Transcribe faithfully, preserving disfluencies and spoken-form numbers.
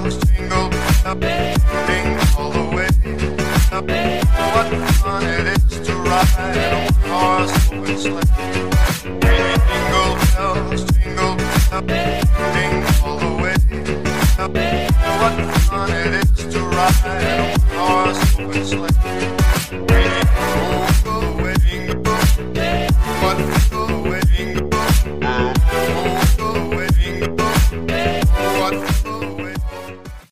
bells jingle, ring all the way. What fun it is to ride a one-horse open sleigh.